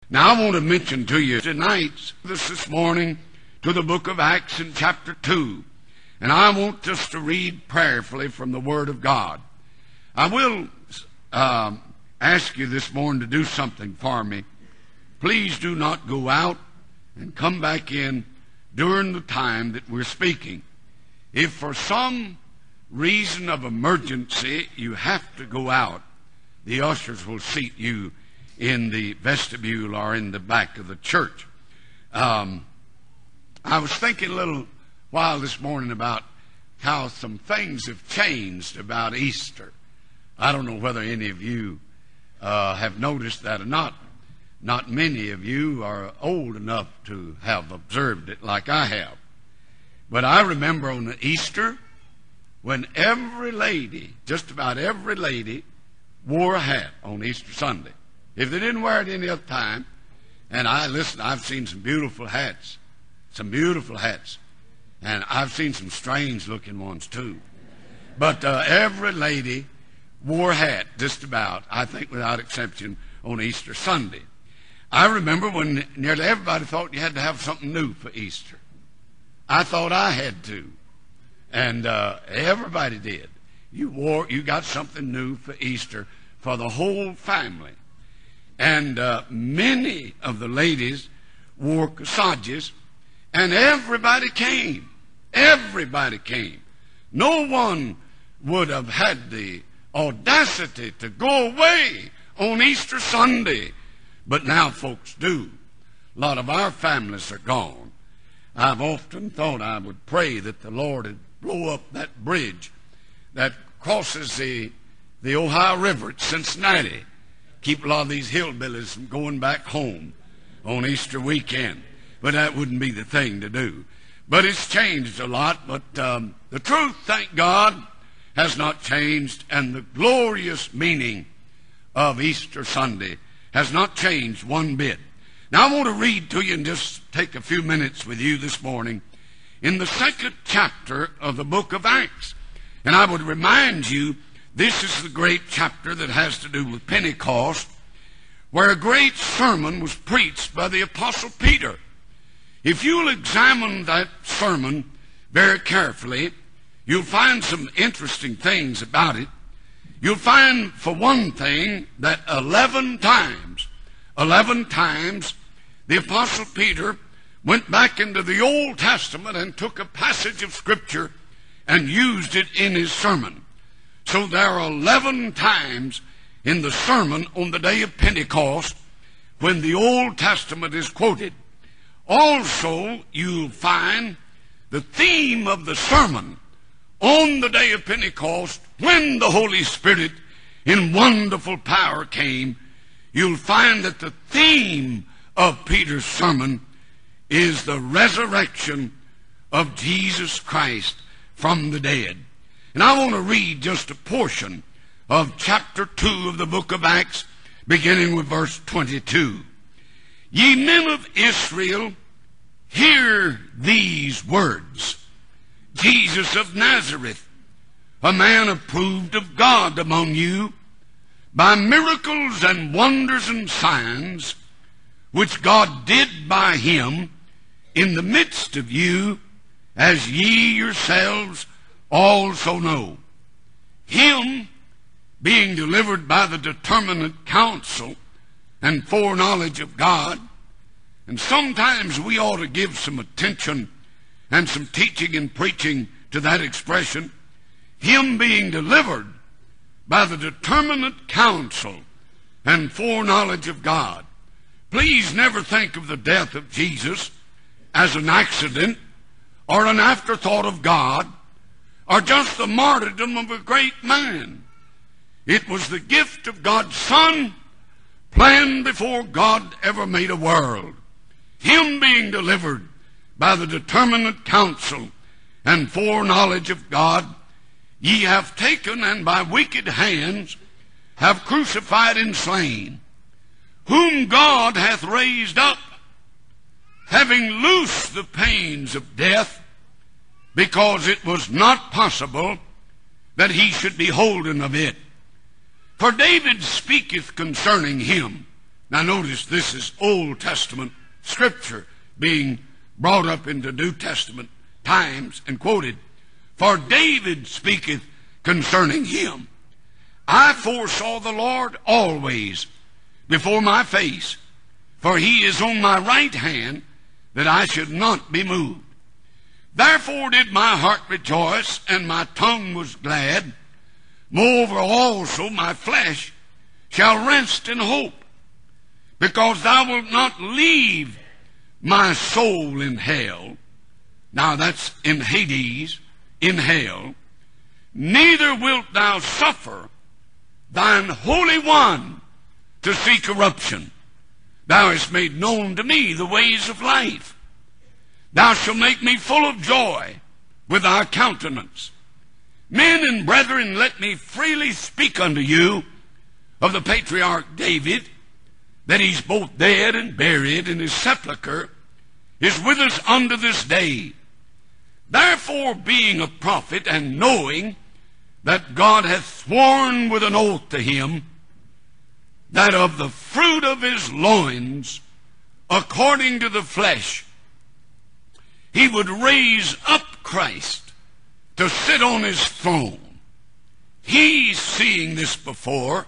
Now I want to mention to you tonight, this morning, to the book of Acts in chapter 2. And I want us to read prayerfully from the Word of God. I will ask you this morning to do something for me. Please do not go out and come back in during the time that we're speaking. If for some reason of emergency you have to go out, the ushers will seat you in the vestibule or in the back of the church. I was thinking a little while this morning about how some things have changed about Easter. I don't know whether any of you have noticed that or not. Not many of you are old enough to have observed it like I have. But I remember on Easter when every lady, just about every lady, wore a hat on Easter Sunday. If they didn't wear it any other time, and I've seen some beautiful hats, and I've seen some strange looking ones too. But every lady wore a hat, just about, I think without exception, on Easter Sunday. I remember when nearly everybody thought you had to have something new for Easter. I thought I had to. And everybody did. You got something new for Easter for the whole family. And many of the ladies wore corsages, and everybody came. Everybody came. No one would have had the audacity to go away on Easter Sunday. But now folks do. A lot of our families are gone. I've often thought I would pray that the Lord would blow up that bridge that crosses the Ohio River at Cincinnati. Keep a lot of these hillbillies from going back home on Easter weekend. But that wouldn't be the thing to do. But it's changed a lot. But the truth, thank God, has not changed. And the glorious meaning of Easter Sunday has not changed one bit. Now I want to read to you and just take a few minutes with you this morning in the 2nd chapter of the book of Acts. And I would remind you, this is the great chapter that has to do with Pentecost, where a great sermon was preached by the Apostle Peter. If you'll examine that sermon very carefully, you'll find some interesting things about it. You'll find, for one thing, that 11 times, the Apostle Peter went back into the Old Testament and took a passage of Scripture and used it in his sermon. So there are 11 times in the sermon on the day of Pentecost when the Old Testament is quoted. Also, you'll find the theme of the sermon on the day of Pentecost, when the Holy Spirit in wonderful power came. You'll find that the theme of Peter's sermon is the resurrection of Jesus Christ from the dead. And I want to read just a portion of chapter 2 of the book of Acts, beginning with verse 22. Ye men of Israel, hear these words. Jesus of Nazareth, a man approved of God among you, by miracles and wonders and signs, which God did by him in the midst of you, as ye yourselves also know. Him being delivered by the determinate counsel and foreknowledge of God. And sometimes we ought to give some attention and some teaching and preaching to that expression. Him being delivered by the determinate counsel and foreknowledge of God. Please never think of the death of Jesus as an accident or an afterthought of God or just the martyrdom of a great man. It was the gift of God's Son, planned before God ever made a world. Him being delivered by the determinate counsel and foreknowledge of God, ye have taken and by wicked hands have crucified and slain, whom God hath raised up, having loosed the pains of death, because it was not possible that he should be holden of it. For David speaketh concerning him, Now notice, this is Old Testament scripture being brought up into New Testament times and quoted. For David speaketh concerning him, I foresaw the Lord always before my face, for he is on my right hand, that I should not be moved. Therefore did my heart rejoice, and my tongue was glad. Moreover also my flesh shall rest in hope, because thou wilt not leave my soul in hell. Now that's in Hades, in hell. Neither wilt thou suffer thine Holy One to see corruption. Thou hast made known to me the ways of life. Thou shalt make me full of joy with thy countenance. Men and brethren, let me freely speak unto you of the patriarch David, that he's both dead and buried, and his sepulchre is with us unto this day. Therefore, being a prophet, and knowing that God hath sworn with an oath to him, that of the fruit of his loins, according to the flesh, he would raise up Christ to sit on his throne. He, seeing this before,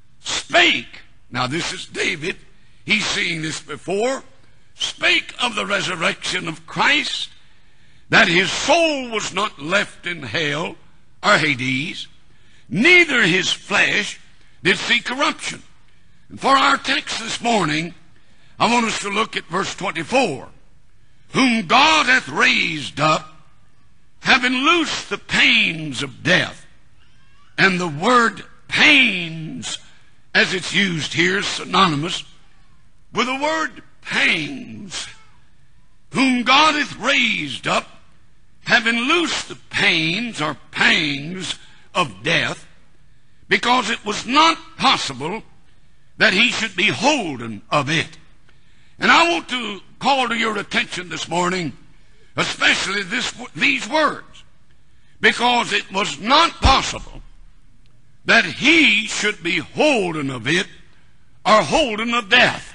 spake. Now this is David. He's seeing this before. Spake of the resurrection of Christ, that his soul was not left in hell or Hades, neither his flesh did see corruption. And for our text this morning, I want us to look at verse 24. Whom God hath raised up, having loosed the pains of death. And the word pains, as it's used here, is synonymous with the word pangs. Whom God hath raised up, having loosed the pains or pangs of death, because it was not possible that he should be holden of it. And I want to call to your attention this morning, especially these words, because it was not possible that he should be holden of it or holden of death.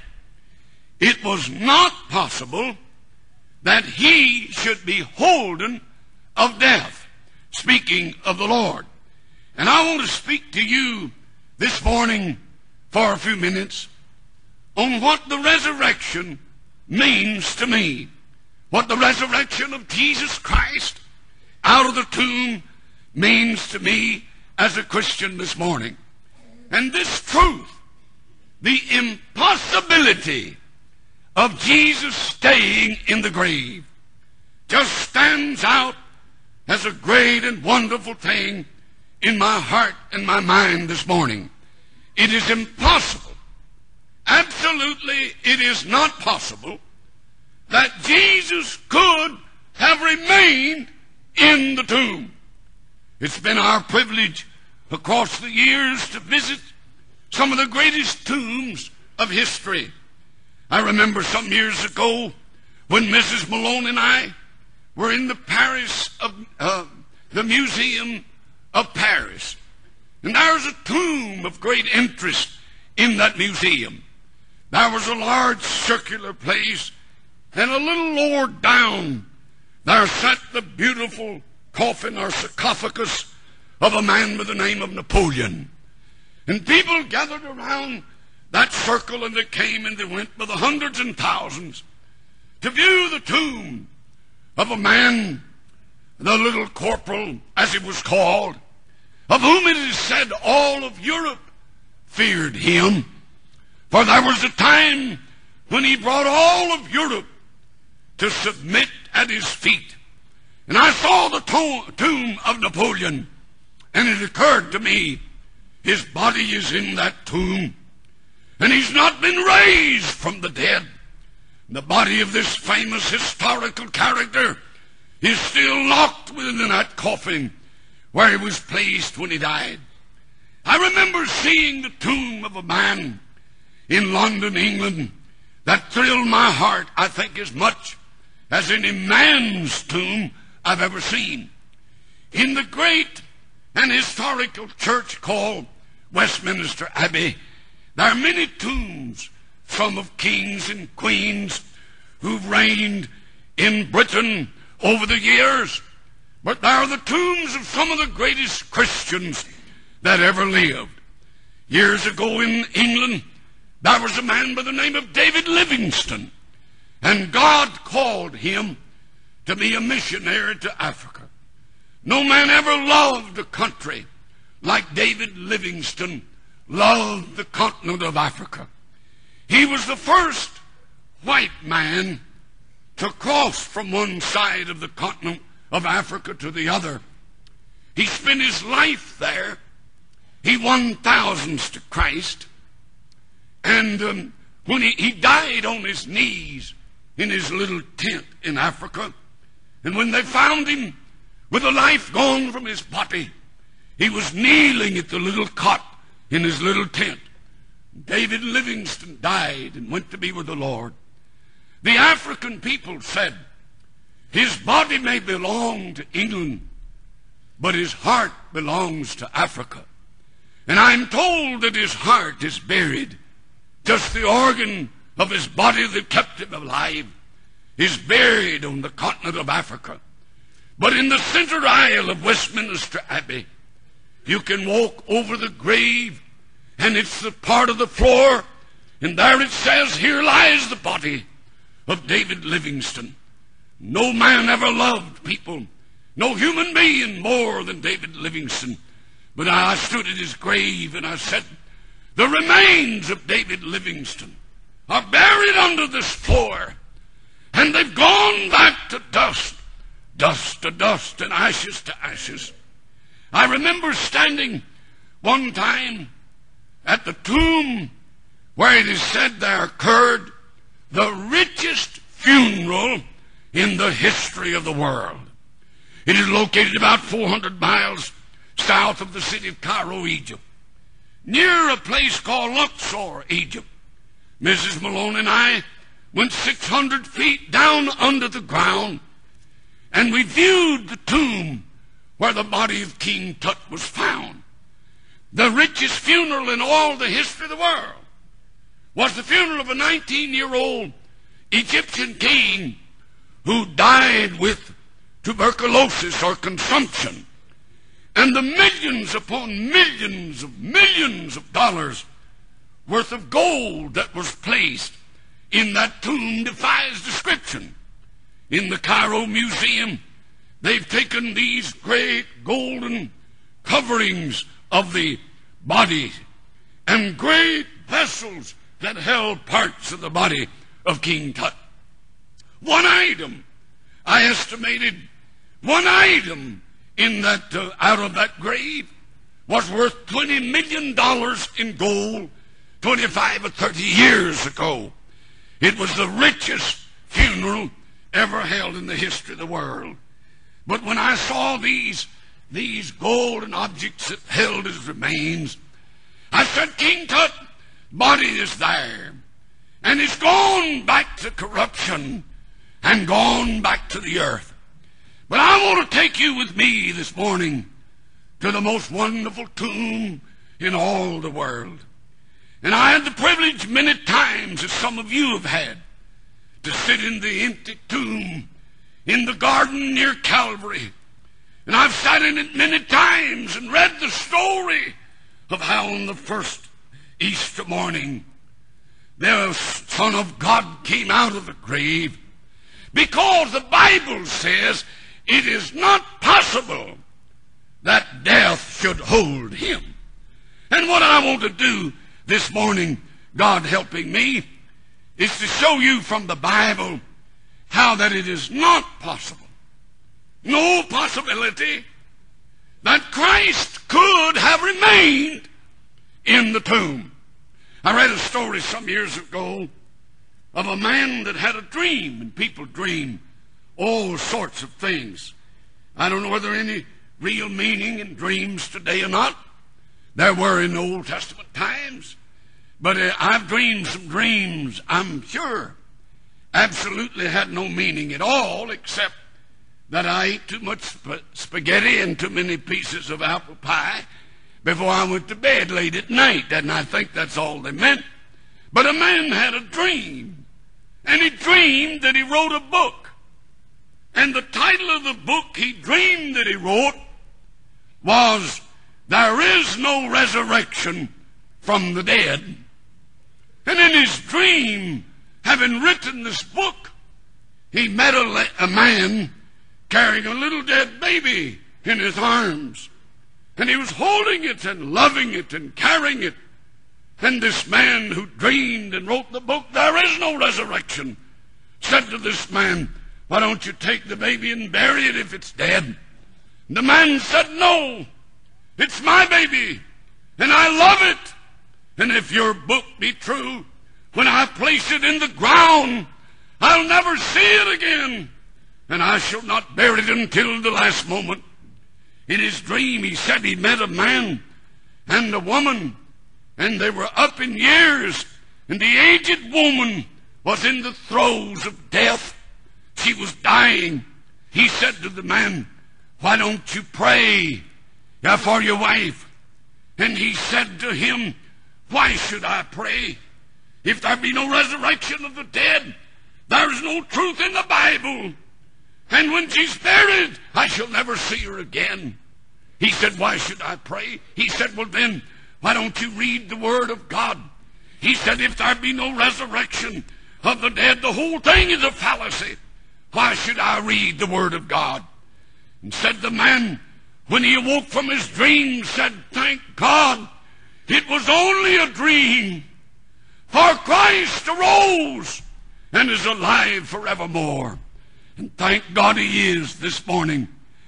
It was not possible that he should be holden of death, speaking of the Lord. And I want to speak to you this morning for a few minutes on what the resurrection means to me, what the resurrection of Jesus Christ out of the tomb means to me as a Christian this morning. And this truth, the impossibility of Jesus staying in the grave, just stands out as a great and wonderful thing in my heart and my mind this morning. It is impossible, absolutely it is not possible, that Jesus could have remained in the tomb. It's been our privilege across the years to visit some of the greatest tombs of history. I remember some years ago when Mrs. Malone and I were in the Paris of the Museum of Paris. And there was a tomb of great interest in that museum. There was a large circular place, and a little lower down there sat the beautiful coffin or sarcophagus of a man by the name of Napoleon. And people gathered around that circle, and they came and they went by the hundreds and thousands to view the tomb of a man, the little corporal, as he was called, of whom it is said all of Europe feared him. For there was a time when he brought all of Europe to submit at his feet. And I saw the tomb of Napoleon, and it occurred to me, his body is in that tomb, and he's not been raised from the dead. The body of this famous historical character is still locked within that coffin where he was placed when he died. I remember seeing the tomb of a man in London, England, that thrilled my heart, I think, as much as any man's tomb I've ever seen. In the great and historical church called Westminster Abbey, there are many tombs some of kings and queens who've reigned in Britain over the years, but they are the tombs of some of the greatest Christians that ever lived. Years ago in England, there was a man by the name of David Livingstone, and God called him to be a missionary to Africa. No man ever loved a country like David Livingstone loved the continent of Africa. He was the first white man to cross from one side of the continent of Africa to the other. He spent his life there. He won thousands to Christ. And when he died on his knees in his little tent in Africa, and when they found him with the life gone from his body, he was kneeling at the little cot in his little tent. David Livingstone died and went to be with the Lord. The African people said, his body may belong to England, but his heart belongs to Africa. And I'm told that his heart is buried. Just the organ of his body that kept him alive is buried on the continent of Africa. But in the center aisle of Westminster Abbey, you can walk over the grave, and it's the part of the floor, and there it says, here lies the body of David Livingstone. No man ever loved people, no human being more than David Livingstone. But I stood at his grave and I said, the remains of David Livingstone are buried under this floor, and they've gone back to dust, dust to dust, and ashes to ashes. I remember standing one time at the tomb where it is said there occurred the richest funeral in the history of the world. It is located about 400 miles south of the city of Cairo, Egypt, near a place called Luxor, Egypt. Mrs. Malone and I went 600 feet down under the ground, and we viewed the tomb where the body of King Tut was found. The richest funeral in all the history of the world was the funeral of a 19-year-old Egyptian king who died with tuberculosis or consumption. And the millions upon millions of dollars worth of gold that was placed in that tomb defies description. In the Cairo Museum, they've taken these great golden coverings of the body and great vessels that held parts of the body of King Tut. One item, I estimated, one item in that out of that grave was worth $20 million in gold 25 or 30 years ago. It was the richest funeral ever held in the history of the world. But when I saw these golden objects that held his remains, I said, King Tut's body is there, and it's gone back to corruption and gone back to the earth. But I want to take you with me this morning to the most wonderful tomb in all the world. And I had the privilege many times, as some of you have had, to sit in the empty tomb in the garden near Calvary. And I've sat in it many times and read the story of how on the first Easter morning the Son of God came out of the grave, because the Bible says it is not possible that death should hold him. And what I want to do this morning, God helping me, is to show you from the Bible how that it is not possible, no possibility, that Christ could have remained in the tomb. I read a story some years ago of a man that had a dream, and people dream all sorts of things. I don't know whether any real meaning in dreams today or not. There were in Old Testament times. But I've dreamed some dreams, I'm sure, absolutely had no meaning at all, except that I ate too much spaghetti and too many pieces of apple pie before I went to bed late at night. And I think that's all they meant. But a man had a dream, and he dreamed that he wrote a book. And the title of the book he dreamed that he wrote was, "There is no resurrection from the dead." And in his dream, having written this book, he met a man carrying a little dead baby in his arms. And he was holding it and loving it and carrying it. And this man who dreamed and wrote the book, "There is no resurrection," said to this man, "Why don't you take the baby and bury it if it's dead?" And the man said, "No, it's my baby, and I love it. And if your book be true, when I place it in the ground, I'll never see it again, and I shall not bury it until the last moment." In his dream, he said he met a man and a woman, and they were up in years, and the aged woman was in the throes of death. She was dying. He said to the man, "Why don't you pray for your wife?" And he said to him, "Why should I pray? If there be no resurrection of the dead, there is no truth in the Bible. And when she's buried, I shall never see her again." He said, "Why should I pray?" He said, "Well then, why don't you read the Word of God?" He said, "If there be no resurrection of the dead, the whole thing is a fallacy. Why should I read the Word of God?" And said the man, when he awoke from his dream, said, "Thank God, it was only a dream. For Christ arose and is alive forevermore." And thank God he is this morning.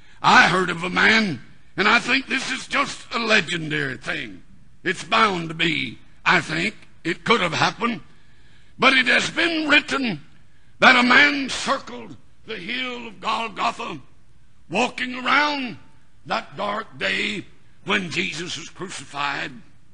I heard of a man, and I think this is just a legendary thing. It's bound to be, I think. It could have happened. But it has been written that a man circled the hill of Golgotha, walking around that dark day when Jesus was crucified.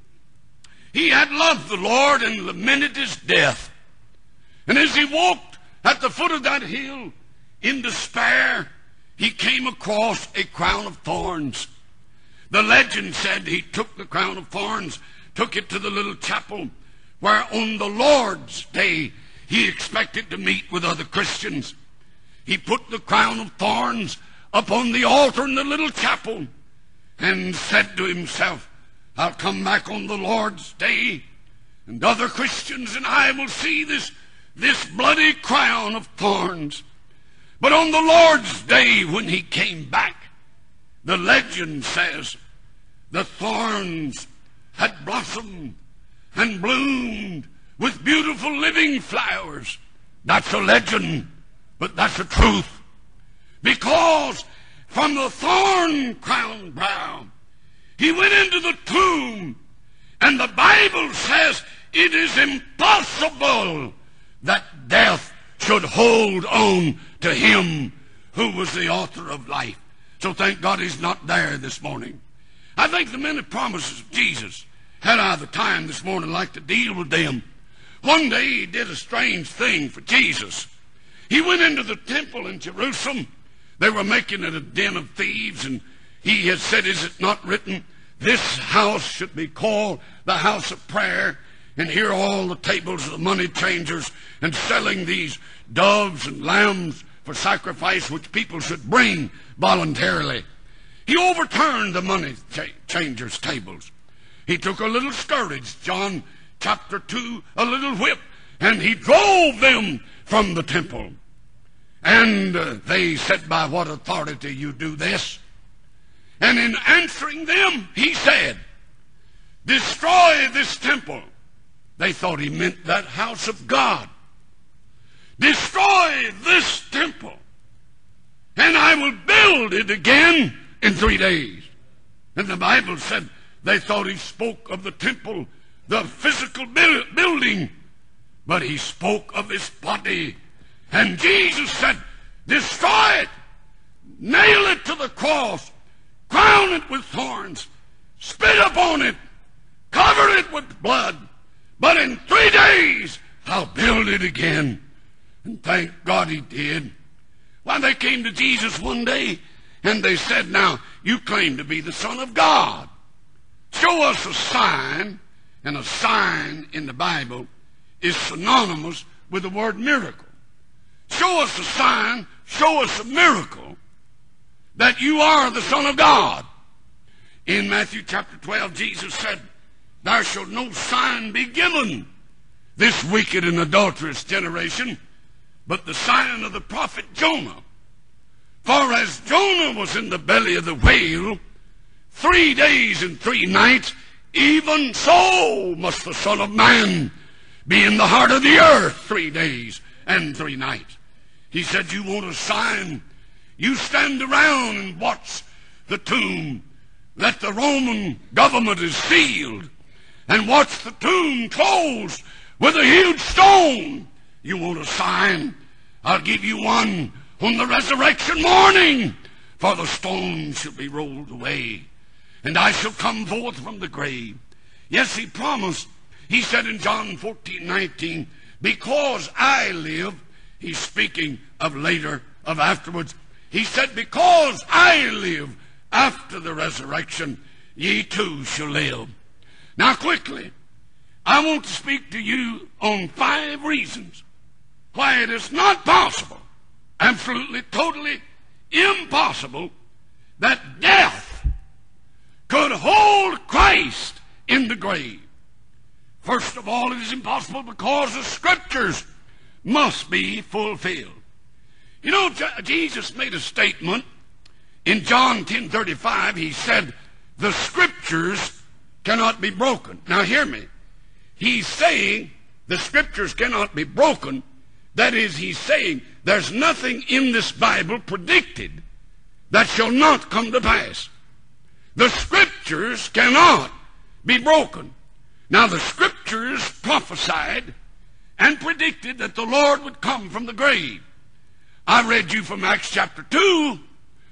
He had loved the Lord and lamented his death. And as he walked at the foot of that hill in despair, he came across a crown of thorns. The legend said he took the crown of thorns, took it to the little chapel where on the Lord's day he expected to meet with other Christians. He put the crown of thorns upon the altar in the little chapel and said to himself, "I'll come back on the Lord's day, and other Christians and I will see this bloody crown of thorns." But on the Lord's day when he came back, the legend says the thorns had blossomed and bloomed with beautiful living flowers. That's a legend, but that's the truth. Because from the thorn-crowned brow, he went into the tomb, and the Bible says it is impossible that death should hold on to him who was the author of life. So thank God he's not there this morning. I think the many promises of Jesus, had I the time this morning, like to deal with them. One day he did a strange thing for Jesus. He went into the temple in Jerusalem. They were making it a den of thieves, and he had said, "Is it not written, this house should be called the house of prayer, and here are all the tables of the money changers, and selling these doves and lambs for sacrifice, which people should bring voluntarily." He overturned the money changers' tables. He took a little scourge, John chapter 2, a little whip, and he drove them from the temple. And they said, "By what authority you do this?" And in answering them, he said, "Destroy this temple." They thought he meant that house of God. "Destroy this temple, and I will build it again in 3 days." And the Bible said they thought he spoke of the temple, the physical building, but he spoke of his body. And Jesus said, "Destroy it, nail it to the cross, crown it with thorns, spit upon it, cover it with blood, but in 3 days I'll build it again." And thank God he did. Why, they came to Jesus one day and they said, "Now, you claim to be the Son of God. Show us a sign," and a sign in the Bible is synonymous with the word miracle. Show us a sign, show us a miracle that you are the Son of God. In Matthew chapter 12, Jesus said, there shall no sign be given this wicked and adulterous generation, but the sign of the prophet Jonah. For as Jonah was in the belly of the whale 3 days and 3 nights, even so must the Son of Man be in the heart of the earth 3 days and 3 nights. He said, you want a sign? You stand around and watch the tomb that the Roman government is sealed, and watch the tomb closed with a huge stone. You want a sign? I'll give you one on the resurrection morning. For the stone shall be rolled away, and I shall come forth from the grave. Yes, he promised. He said in John 14:19, because I live, he's speaking of later, of afterwards. He said, because I live after the resurrection, ye too shall live. Now quickly, I want to speak to you on 5 reasons why it is not possible, absolutely, totally impossible, that death could hold Christ in the grave. First of all, it is impossible because the Scriptures must be fulfilled. You know, Jesus made a statement in John 10:35. He said, the Scriptures cannot be broken. Now hear me. He's saying the Scriptures cannot be broken. That is, he's saying there's nothing in this Bible predicted that shall not come to pass. The Scriptures cannot be broken. Now the Scriptures prophesied and predicted that the Lord would come from the grave. I read you from Acts chapter 2,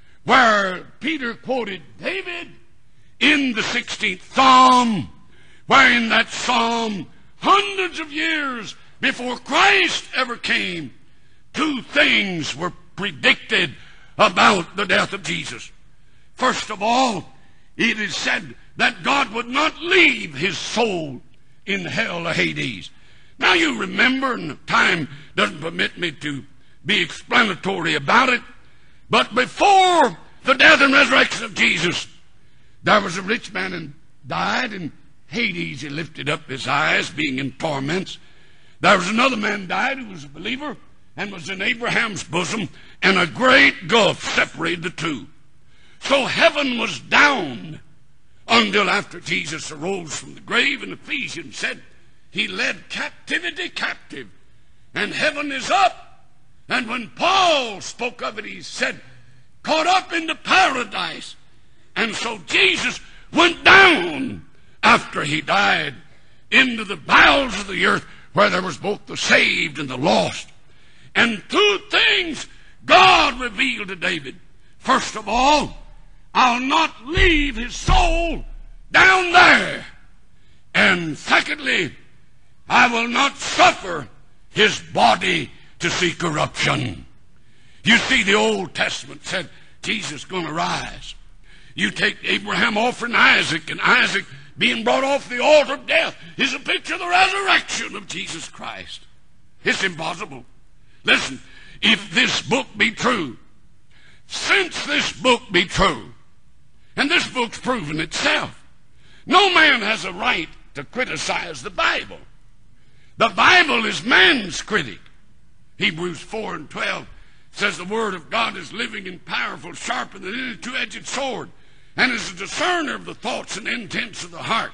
where Peter quoted David in the 16th Psalm, where in that Psalm, hundreds of years before Christ ever came, 2 things were predicted about the death of Jesus. First of all, it is said that God would not leave his soul in hell or Hades. Now you remember, and time doesn't permit me to be explanatory about it, but before the death and resurrection of Jesus, there was a rich man and died in Hades. He lifted up his eyes, being in torments. There was another man died who was a believer and was in Abraham's bosom, and a great gulf separated the two. So heaven was down until after Jesus arose from the grave. And Ephesians said he led captivity captive, and heaven is up. And when Paul spoke of it, he said, caught up into paradise. And so Jesus went down after he died into the bowels of the earth, where there was both the saved and the lost. And 2 things God revealed to David. First of all, I'll not leave his soul down there. And secondly, I will not suffer his body to see corruption. You see, the Old Testament said Jesus is going to rise. You take Abraham offering Isaac, and Isaac being brought off the altar of death is a picture of the resurrection of Jesus Christ. It's impossible. Listen, if this book be true, since this book be true, and this book's proven itself, no man has a right to criticize the Bible. The Bible is man's critic. Hebrews 4:12 says the Word of God is living and powerful, sharper than any 2-edged sword, and is a discerner of the thoughts and intents of the heart,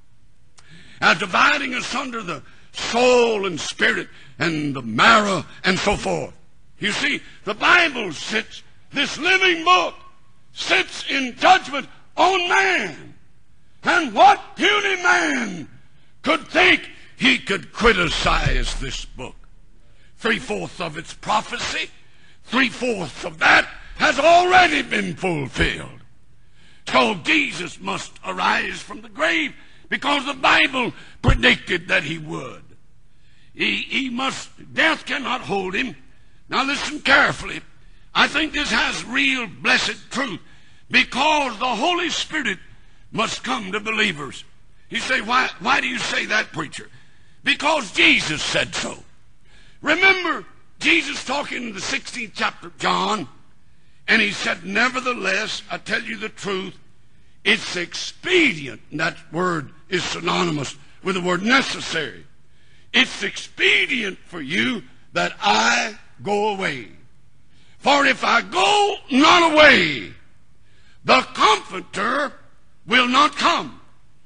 dividing asunder the soul and spirit and the marrow and so forth. You see, the Bible sits, this living book sits in judgment on man. And what puny man could think he could criticize this book? 3/4 of its prophecy, 3/4 of that has already been fulfilled. So Jesus must arise from the grave because the Bible predicted that he would. He must, death cannot hold him. Now listen carefully. I think this has real blessed truth, because the Holy Spirit must come to believers. You say, why do you say that, preacher? because Jesus said so. Remember, Jesus talking in the 16th chapter of John, and he said, nevertheless, I tell you the truth, it's expedient, and that word is synonymous with the word necessary. It's expedient for you that I go away. For if I go not away, the Comforter will not come.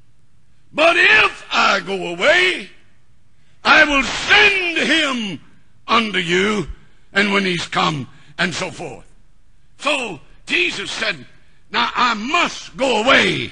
But if I go away, I will send him unto you, and when he's come, and so forth. So Jesus said, now I must go away,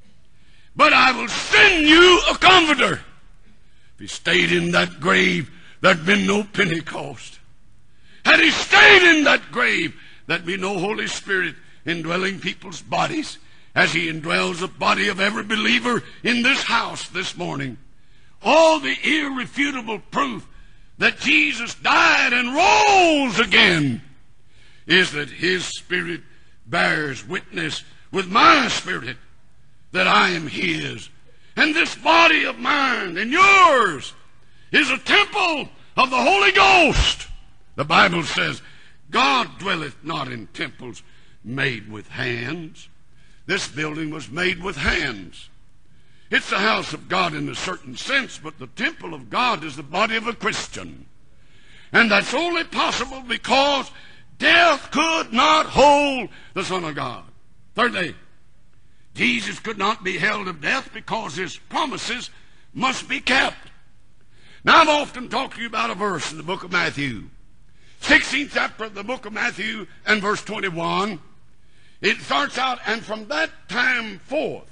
but I will send you a Comforter. If he stayed in that grave, there'd been no Pentecost. Had he stayed in that grave, there'd be no Holy Spirit indwelling people's bodies as he indwells the body of every believer in this house this morning. All the irrefutable proof that Jesus died and rose again is that his Spirit bears witness with my spirit that I am his. And this body of mine and yours is a temple of the Holy Ghost. The Bible says, God dwelleth not in temples made with hands. This building was made with hands. It's the house of God in a certain sense, but the temple of God is the body of a Christian. And that's only possible because death could not hold the Son of God. Thirdly, Jesus could not be held of death because his promises must be kept. Now, I've often talked to you about a verse in the book of Matthew. 16th chapter of the book of Matthew and verse 21. It starts out, and from that time forth,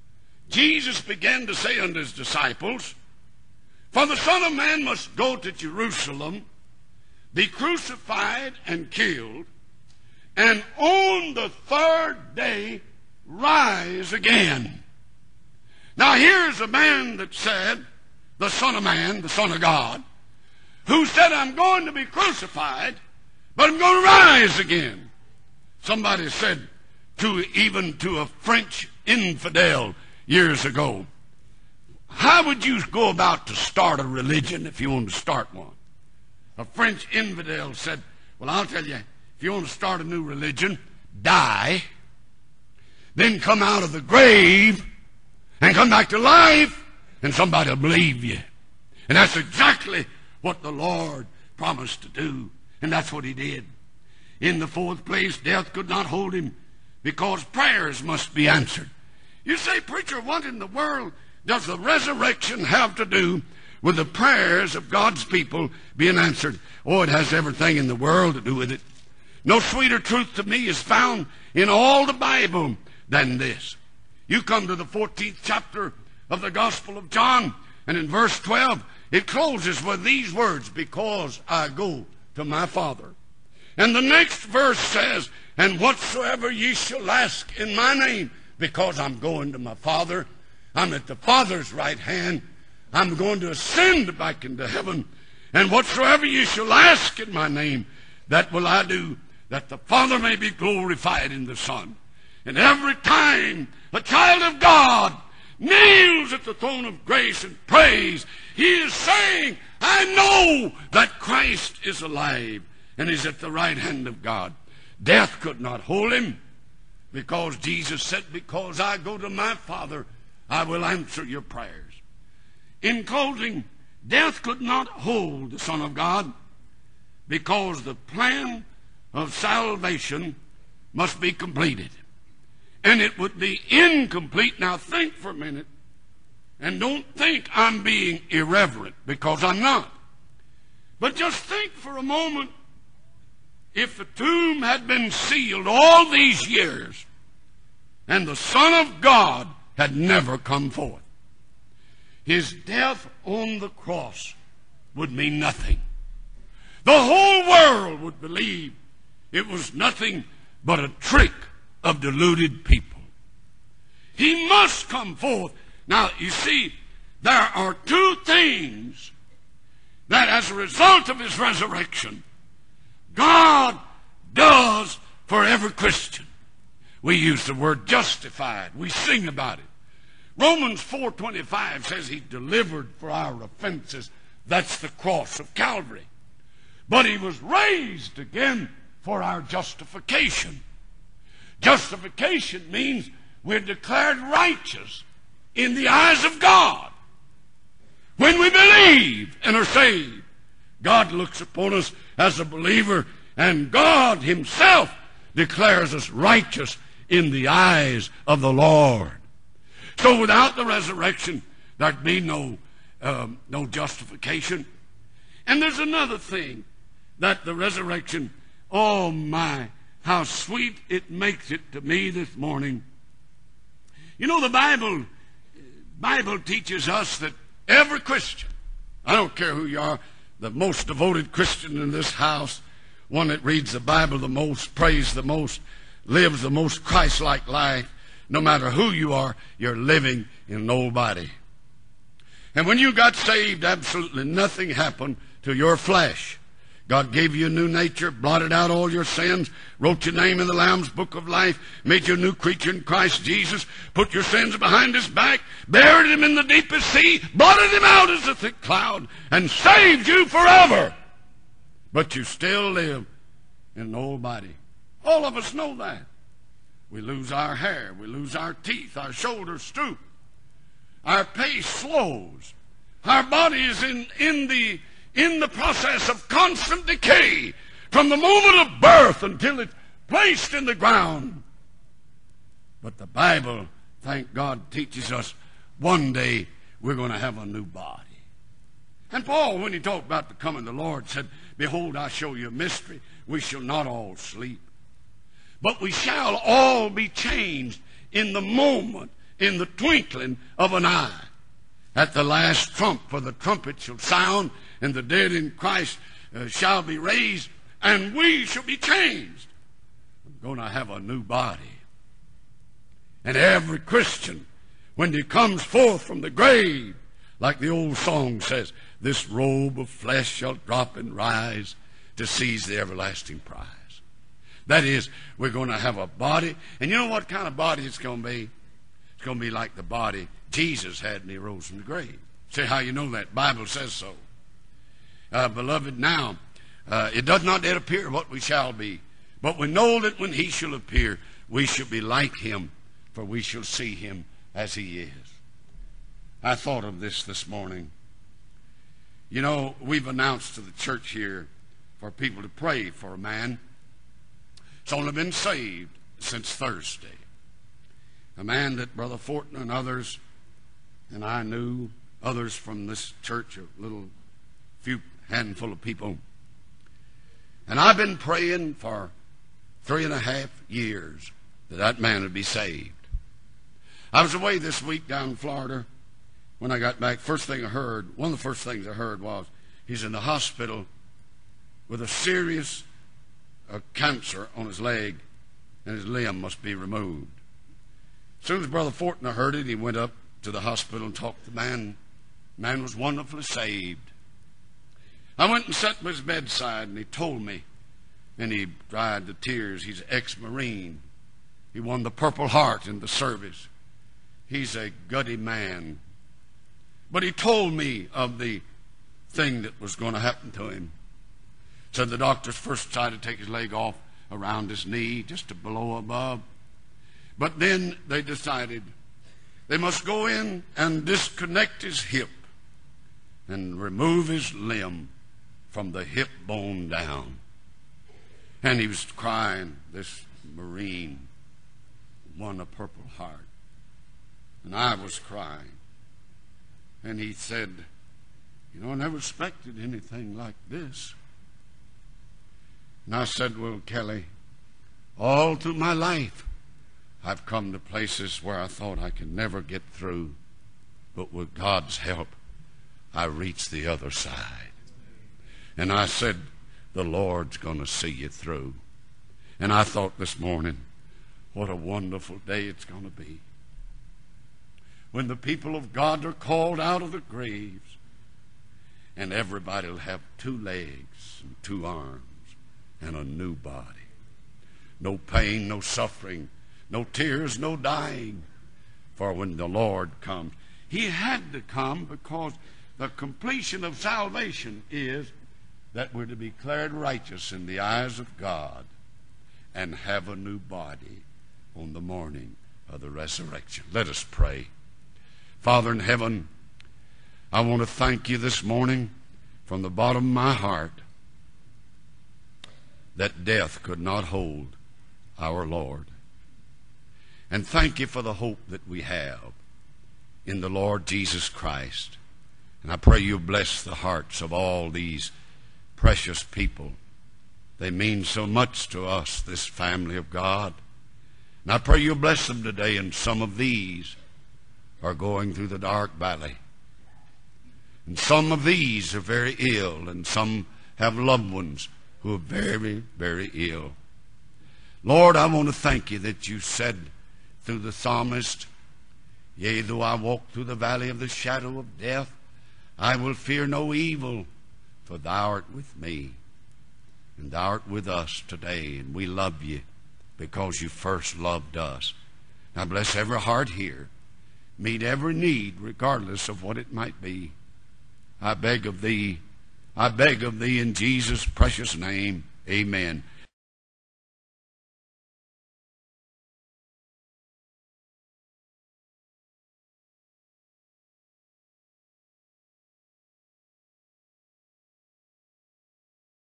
Jesus began to say unto his disciples, for the Son of Man must go to Jerusalem, be crucified and killed, and on the third day rise again. Now here's a man that said, the Son of Man, the Son of God, who said, I'm going to be crucified, but I'm going to rise again. Somebody said even to a French infidel years ago, how would you go about to start a religion if you want to start one? A French infidel said, well, I'll tell you, if you want to start a new religion, die, then come out of the grave and come back to life, and somebody will believe you. And that's exactly what the Lord promised to do, and that's what he did. In the fourth place, death could not hold him because prayers must be answered. You say, preacher, what in the world does the resurrection have to do with the prayers of God's people being answered? Oh, it has everything in the world to do with it. No sweeter truth to me is found in all the Bible than this. You come to the 14th chapter of the Gospel of John, and in verse 12, it closes with these words, because I go to my Father. And the next verse says, and whatsoever ye shall ask in my name, because I'm going to my Father, I'm at the Father's right hand, I'm going to ascend back into heaven, and whatsoever ye shall ask in my name, that will I do, that the Father may be glorified in the Son. And every time a child of God kneels at the throne of grace and prays, he is saying, I know that Christ is alive and is at the right hand of God. Death could not hold him, because Jesus said, because I go to my Father, I will answer your prayers. In closing, death could not hold the Son of God, because the plan of salvation must be completed. And it would be incomplete. Now think for a minute, and don't think I'm being irreverent, because I'm not. But just think for a moment, if the tomb had been sealed all these years and the Son of God had never come forth, his death on the cross would mean nothing. The whole world would believe it was nothing but a trick of deluded people. He must come forth. Now, you see, there are two things that as a result of his resurrection, God does for every Christian. We use the word justified. We sing about it. Romans 4:25 says He delivered for our offenses. That's the cross of Calvary. But He was raised again for our justification. Justification means we're declared righteous in the eyes of God. When we believe and are saved, God looks upon us as a believer, and God Himself declares us righteous in the eyes of the Lord. So without the resurrection, there'd be no justification. And there's another thing that the resurrection, oh my, how sweet it makes it to me this morning. You know, the Bible teaches us that every Christian, I don't care who you are, the most devoted Christian in this house, one that reads the Bible the most, prays the most, lives the most Christ-like life, no matter who you are, you're living in an old body. And when you got saved, absolutely nothing happened to your flesh. God gave you a new nature, blotted out all your sins, wrote your name in the Lamb's book of life, made you a new creature in Christ Jesus, put your sins behind His back, buried Him in the deepest sea, blotted Him out as a thick cloud, and saved you forever. But you still live in an old body. All of us know that. We lose our hair, we lose our teeth, our shoulders stoop, our pace slows, our body is in the process of constant decay from the moment of birth until it's placed in the ground. But the Bible, thank God, teaches us one day we're going to have a new body. And Paul, when he talked about the coming of the Lord, said, "Behold, I show you a mystery. We shall not all sleep, but we shall all be changed in the moment, in the twinkling of an eye. At the last trump, for the trumpet shall sound, and the dead in Christ shall be raised, and we shall be changed." We're going to have a new body. And every Christian, when he comes forth from the grave, like the old song says, "This robe of flesh shall drop and rise to seize the everlasting prize." That is, we're going to have a body. And you know what kind of body it's going to be? It's going to be like the body Jesus had when He rose from the grave. Say how you know that. The Bible says so. Beloved, now, it does not yet appear what we shall be, but we know that when He shall appear, we shall be like Him, for we shall see Him as He is. I thought of this morning. You know, we've announced to the church here for people to pray for a man. It's only been saved since Thursday. A man that Brother Fortner and others, and I knew others from this church, a little few handful of people. And I've been praying for 3.5 years that man would be saved. I was away this week down in Florida. When I got back, one of the first things I heard was he's in the hospital with a serious cancer on his leg, and his limb must be removed. As soon as Brother Fortner heard it, he went up to the hospital and talked to the man. The man was wonderfully saved. I went and sat by his bedside, and he told me, and he dried the tears. He's an ex-Marine. He won the Purple Heart in the service. He's a gutty man. But he told me of the thing that was going to happen to him. Said the doctors first tried to take his leg off around his knee, just to below above. But then they decided they must go in and disconnect his hip and remove his limb from the hip bone down. And he was crying, this Marine won a Purple Heart. And I was crying. And he said, "You know, I never expected anything like this." And I said, "Well, Kelly, all through my life, I've come to places where I thought I could never get through. But with God's help, I reached the other side." And I said, "The Lord's going to see you through." And I thought this morning, what a wonderful day it's going to be when the people of God are called out of the graves, and everybody will have 2 legs and 2 arms and a new body. No pain, no suffering, no tears, no dying, for when the Lord comes. He had to come because the completion of salvation is that we're to be declared righteous in the eyes of God and have a new body on the morning of the resurrection. Let us pray. Father in heaven, I want to thank you this morning from the bottom of my heart that death could not hold our Lord. And thank you for the hope that we have in the Lord Jesus Christ. And I pray you bless the hearts of all these precious people. They mean so much to us, this family of God. And I pray you bless them today, and some of these are going through the dark valley. And some of these are very ill, and some have loved ones who are very, very ill. Lord, I want to thank you that you said through the psalmist, yea, though I walk through the valley of the shadow of death, I will fear no evil, for thou art with me. And thou art with us today, and we love you because you first loved us. Now bless every heart here. Meet every need, regardless of what it might be. I beg of thee in Jesus' precious name, amen.